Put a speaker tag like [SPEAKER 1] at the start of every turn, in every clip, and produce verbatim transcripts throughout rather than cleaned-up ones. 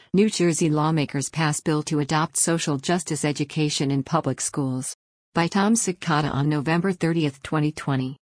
[SPEAKER 1] New Jersey lawmakers pass bill to adopt social justice education in public schools. By Tom Ciccotta on November thirtieth, twenty twenty.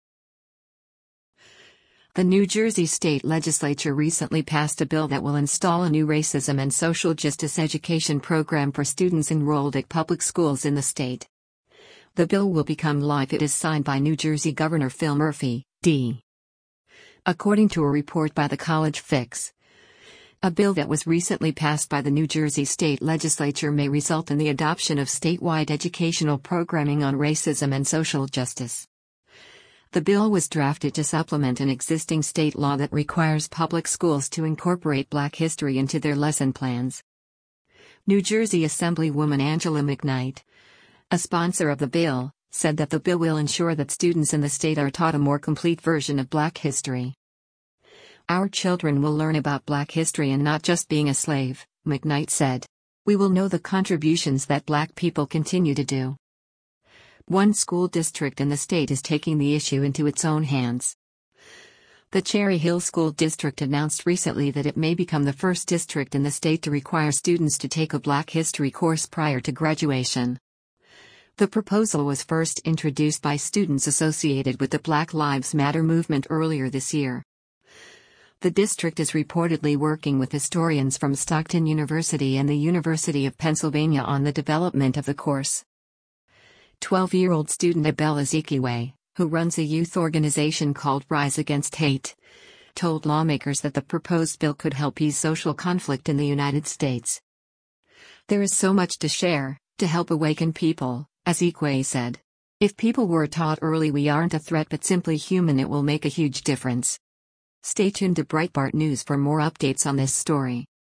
[SPEAKER 1] The New Jersey State Legislature recently passed a bill that will install a new racism and social justice education program for students enrolled at public schools in the state. The bill will become law if it is signed by New Jersey Governor Phil Murphy, D. According to a report by the College Fix, a bill that was recently passed by the New Jersey State Legislature may result in the adoption of statewide educational programming on racism and social justice. The bill was drafted to supplement an existing state law that requires public schools to incorporate Black history into their lesson plans. New Jersey Assemblywoman Angela McKnight, a sponsor of the bill, said that the bill will ensure that students in the state are taught a more complete version of Black history. Our children will learn about Black history and not just being a slave, McKnight said. We will know the contributions that Black people continue to do. One school district in the state is taking the issue into its own hands. The Cherry Hill School District announced recently that it may become the first district in the state to require students to take a Black history course prior to graduation. The proposal was first introduced by students associated with the Black Lives Matter movement earlier this year. The district is reportedly working with historians from Stockton University and the University of Pennsylvania on the development of the course. twelve-year-old student Abel Ezekiwe, who runs a youth organization called Rise Against Hate, told lawmakers that the proposed bill could help ease social conflict in the United States. There is so much to share, to help awaken people, Ezekiwe said. If people were taught early we aren't a threat but simply human, it will make a huge difference. Stay tuned to Breitbart News for more updates on this story.